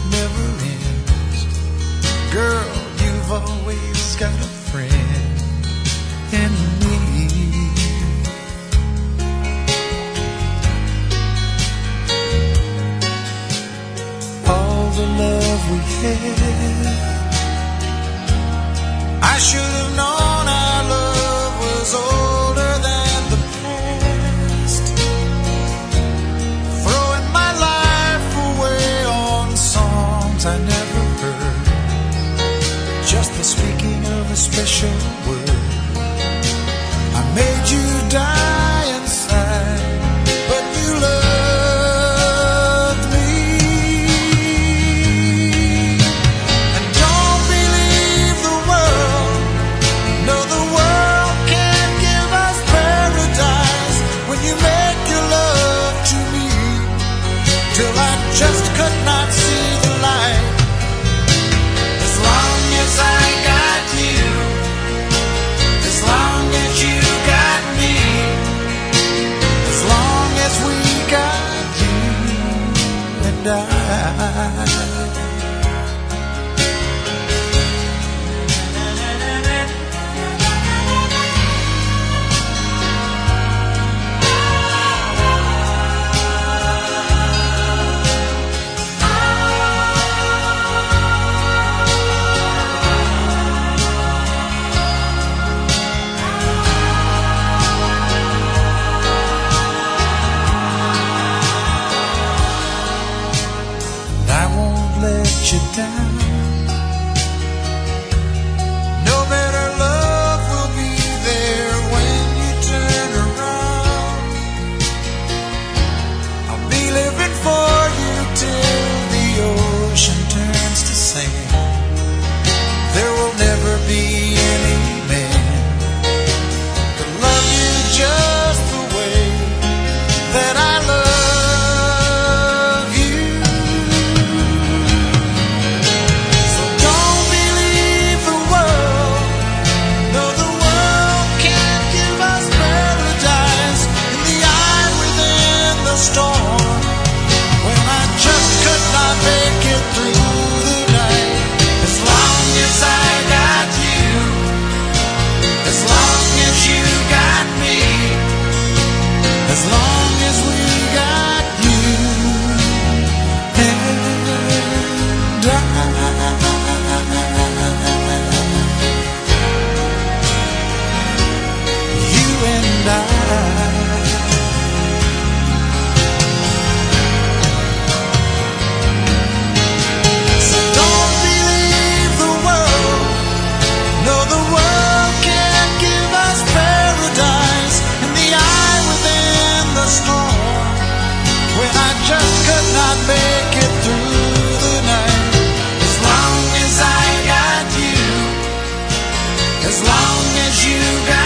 never ends. Girl, you've always got a friend in me. All the love we had, I should have known our love was older than the past. Throwing my life away on songs I never heard, just the speaking of a special word. I made you die inside, but you loved me. And don't believe the world, no, the world can't give us paradise when you make your love to me, till I just could not see the light. As long as I got you, as long as you got me, as long as we got you and I. Let you down. No better love will be there when you turn around. I'll be living for you till the ocean turns to sand. There will never be any man to love you just the way that I love. Storm, when I just could not make it through the night. As long as I got you, as long as you got me, as long as we got you and I, you and I. Just could not make it through the night. As long as I got you, as long as you got